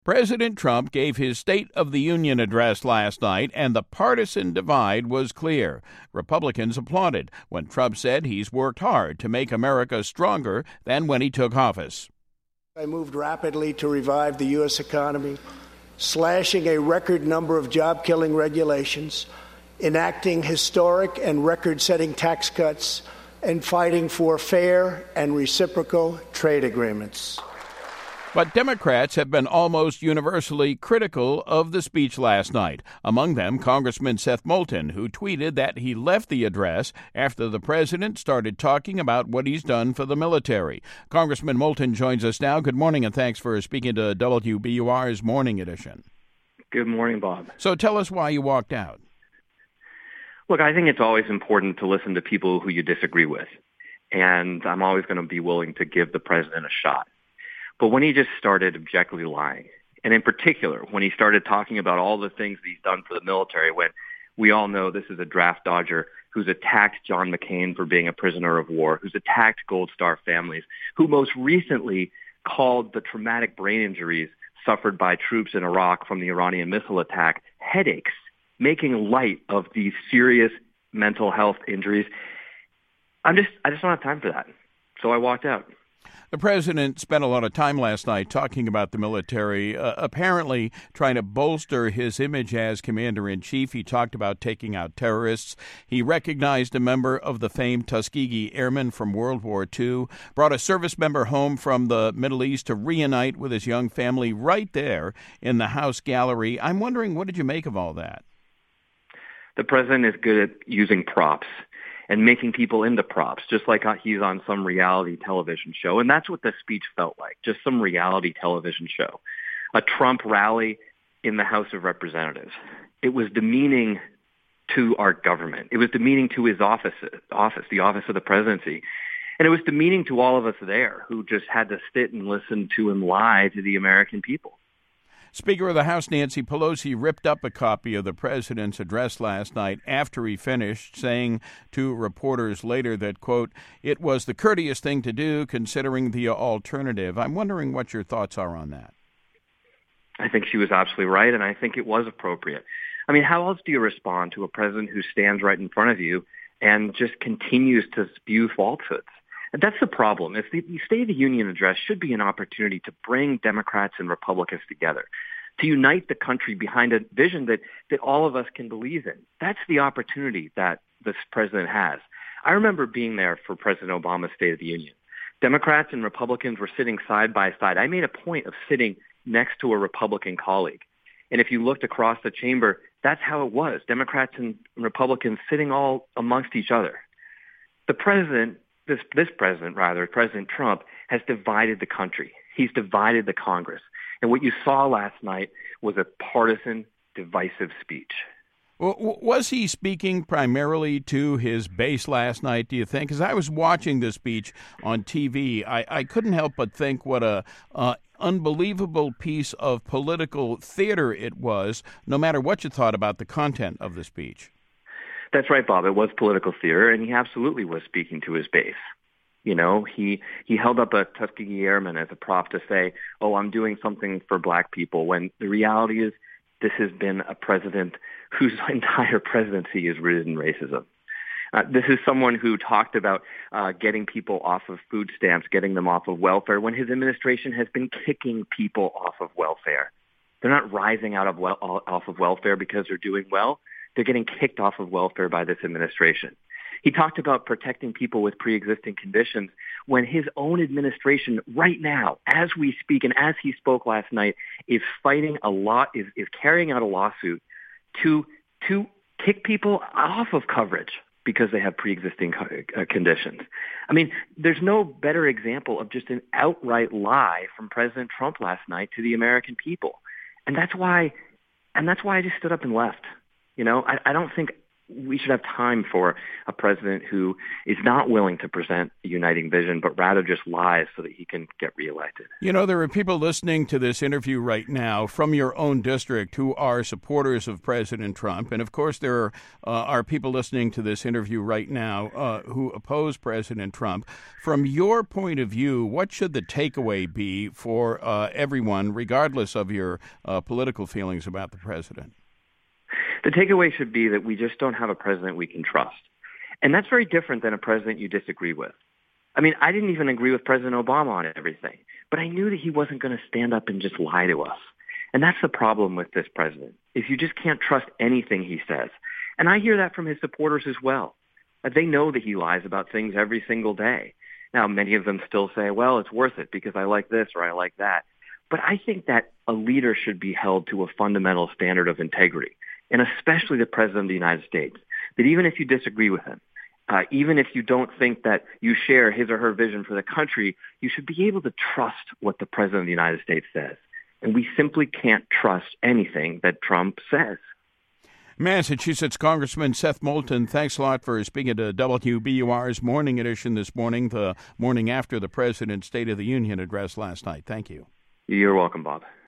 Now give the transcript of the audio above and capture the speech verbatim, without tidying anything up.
President Trump gave his State of the Union address last night, and the partisan divide was clear. Republicans applauded when Trump said he's worked hard to make America stronger than when he took office. I moved rapidly to revive the U S economy, slashing a record number of job-killing regulations, enacting historic and record-setting tax cuts, and fighting for fair and reciprocal trade agreements. But Democrats have been almost universally critical of the speech last night. Among them, Congressman Seth Moulton, who tweeted that he left the address after the president started talking about what he's done for the military. Congressman Moulton joins us now. Good morning, and thanks for speaking to W B U R's Morning Edition. Good morning, Bob. So tell us why you walked out. Look, I think it's always important to listen to people who you disagree with, and I'm always going to be willing to give the president a shot. But when he just started objectively lying, and in particular, when he started talking about all the things that he's done for the military, when we all know this is a draft dodger who's attacked John McCain for being a prisoner of war, who's attacked Gold Star families, who most recently called the traumatic brain injuries suffered by troops in Iraq from the Iranian missile attack headaches, making light of these serious mental health injuries. I'm just, I just don't have time for that. So I walked out. The president spent a lot of time last night talking about the military, uh, apparently trying to bolster his image as commander-in-chief. He talked about taking out terrorists. He recognized a member of the famed Tuskegee Airmen from World War Two, brought a service member home from the Middle East to reunite with his young family right there in the House gallery. I'm wondering, what did you make of all that? The president is good at using props and making people into props, just like he's on some reality television show. And that's what the speech felt like, just some reality television show. A Trump rally in the House of Representatives. It was demeaning to our government. It was demeaning to his office, office, the office of the presidency. And it was demeaning to all of us there who just had to sit and listen to him lie to the American people. Speaker of the House Nancy Pelosi ripped up a copy of the president's address last night after he finished, saying to reporters later that, quote, it was the courteous thing to do considering the alternative. I'm wondering what your thoughts are on that. I think she was absolutely right, and I think it was appropriate. I mean, how else do you respond to a president who stands right in front of you and just continues to spew falsehoods? And that's the problem. Is the, the State of the Union address should be an opportunity to bring Democrats and Republicans together, to unite the country behind a vision that, that all of us can believe in. That's the opportunity that this president has. I remember being there for President Obama's State of the Union. Democrats and Republicans were sitting side by side. I made a point of sitting next to a Republican colleague. And if you looked across the chamber, that's how it was. Democrats and Republicans sitting all amongst each other. The president This, this president, rather, President Trump, has divided the country. He's divided the Congress. And what you saw last night was a partisan, divisive speech. Well, was he speaking primarily to his base last night, do you think? As I was watching this speech on T V, I, I couldn't help but think what a uh, unbelievable piece of political theater it was, no matter what you thought about the content of the speech. That's right, Bob. It was political theater, and he absolutely was speaking to his base. You know, he he held up a Tuskegee Airman as a prop to say, oh, I'm doing something for black people, when the reality is this has been a president whose entire presidency is rooted in racism. Uh, this is someone who talked about uh, getting people off of food stamps, getting them off of welfare, when his administration has been kicking people off of welfare. They're not rising out of wel- off of welfare because they're doing well. They're getting kicked off of welfare by this administration. He talked about protecting people with pre-existing conditions when his own administration right now, as we speak and as he spoke last night, is fighting a lot, is, is carrying out a lawsuit to, to kick people off of coverage because they have pre-existing uh, conditions. I mean, there's no better example of just an outright lie from President Trump last night to the American people. And that's why, and that's why I just stood up and left. You know, I, I don't think we should have time for a president who is not willing to present a uniting vision, but rather just lies so that he can get reelected. You know, there are people listening to this interview right now from your own district who are supporters of President Trump. And, of course, there are, uh, are people listening to this interview right now uh, who oppose President Trump. From your point of view, what should the takeaway be for uh, everyone, regardless of your uh, political feelings about the president? The takeaway should be that we just don't have a president we can trust. And that's very different than a president you disagree with. I mean, I didn't even agree with President Obama on everything, but I knew that he wasn't going to stand up and just lie to us. And that's the problem with this president, is you just can't trust anything he says. And I hear that from his supporters as well. They know that he lies about things every single day. Now, many of them still say, well, it's worth it because I like this or I like that. But I think that a leader should be held to a fundamental standard of integrity, and especially the President of the United States, that even if you disagree with him, uh, even if you don't think that you share his or her vision for the country, you should be able to trust what the President of the United States says. And we simply can't trust anything that Trump says. Massachusetts Congressman Seth Moulton, thanks a lot for speaking to W B U R's Morning Edition this morning, the morning after the President's State of the Union address last night. Thank you. You're welcome, Bob.